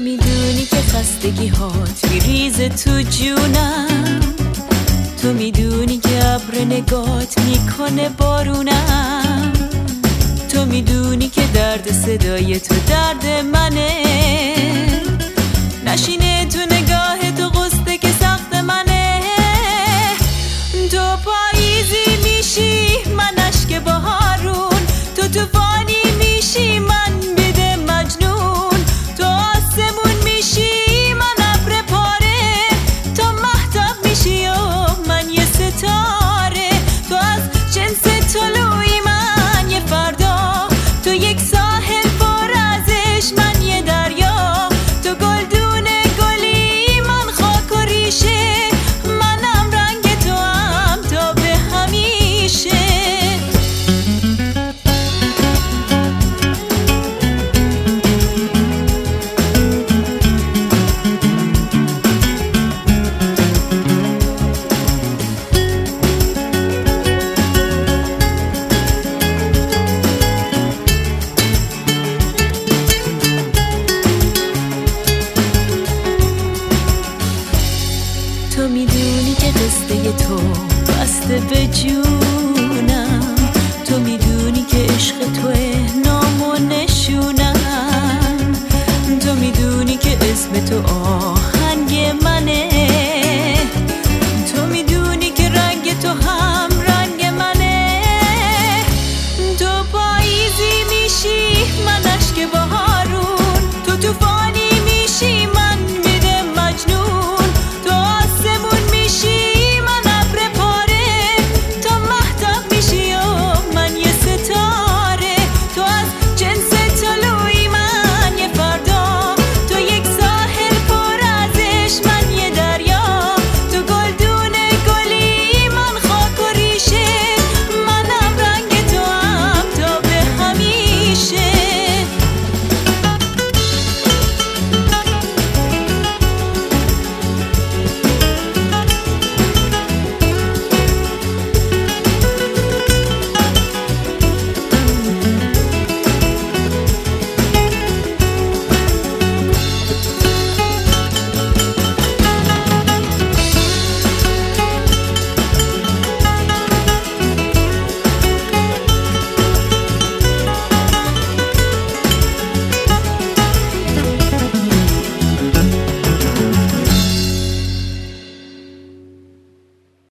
میدونی که خستگی هات میریزه تو جونم، تو میدونی که ابر نگات میکنه بارونم، تو میدونی که درد صدای تو درد منه، نشینه تو نگاه تو قصده که سخت منه. تو پاییزی میشی من اشک بهارون، تو طوفانی میشی من بده مجنون، تو آسمون میشی من ابر پاره، تو مهتاب میشی و من یه ستاره، تو از جنس طلوعی من یه فردا، تو یک ساحل پر از عشق من یه دریا، تو گلدون گلی من خاک و ریشه، منم رنگ تو هم تا به همیشه. تو میدونی که قصه تو بسته به جونم، تو میدونی که عشق توه نام و نشونم، تو میدونی که اسم تو